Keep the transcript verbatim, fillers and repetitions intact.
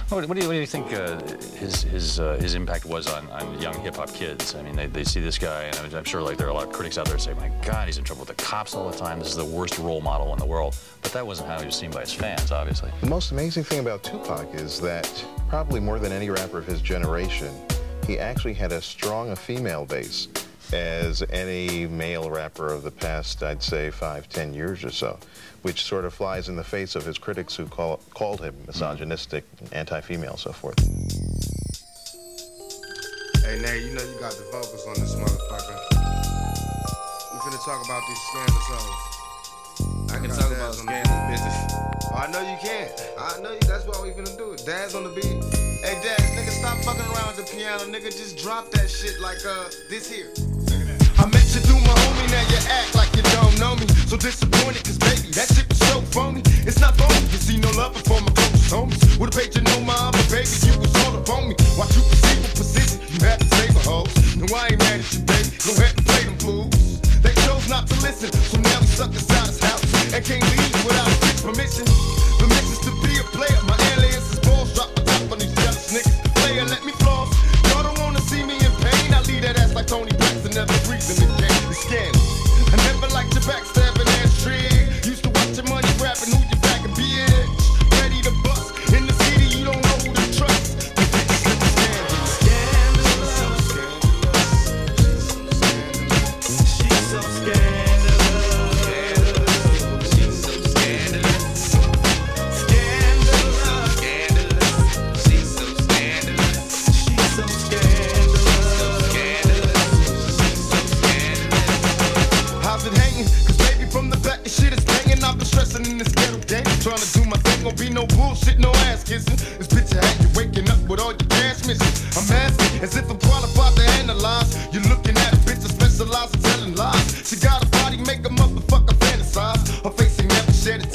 What, what, do, you, what do you think uh, his his uh, his impact was on, on young hip hop kids? I mean, they, they see this guy, and I'm sure like there are a lot of critics out there say, "My God, he's in trouble with the cops all the time. This is the worst role model in the world." But that wasn't how he was seen by his fans, obviously. The most amazing thing about Tupac is that probably more than any rapper of his generation, he actually had as strong a female base as any male rapper of the past, I'd say, five, ten years or so, which sort of flies in the face of his critics who call, called him misogynistic, anti-female, so forth. Hey, Nate, you know you got the vocals on this motherfucker. We finna talk about these scandalous hoes. I can talk about scandalous business. Oh, I know you can. I know you. That's why we finna do it. Dad's on the beat. Hey, Dad, nigga, stop fucking around with the piano. Nigga, just drop that shit like, uh, this here. I met you through my homie, now you act like you don't know me. So disappointed, cause baby, that shit was so phony. It's not phony, you see no love for my closest homies. Would've paid you no mind, but baby, you was all up on me. Watch you perceive a position, you had to save a hoes. No, I ain't mad at you, baby, go ahead and play them fools. They chose not to listen, so now we suck inside his house. And can't leave without a bitch permission. Permissions to be a player, my alias is balls. Drop the top on these jealous niggas. Player, let me floss. Y'all don't wanna see me in pain, I leave that ass like Tony Braxton, never breathing again. It's scandal. I never liked your backstabbing ass trick. Used to watch your money rapping, who you back and bitch. Ready to bust. In the city, you don't know who to trust. The bitches in the scandal. She's so scandalous. She's so scandalous. Scandalous. Scandalous. She's so scandalous. She's so scandalous. How's it hanging? Cause baby from the back the shit is banging. I've been stressing in this ghetto game. Trying to do my thing, gon' be no bullshit, no ass kissing. This bitch had you waking up with all your cash missing. I'm asking as if I'm qualified to analyze. You're looking at a bitch that specializes in telling lies. She got a body, make a motherfucker fantasize. Her face ain't never shed a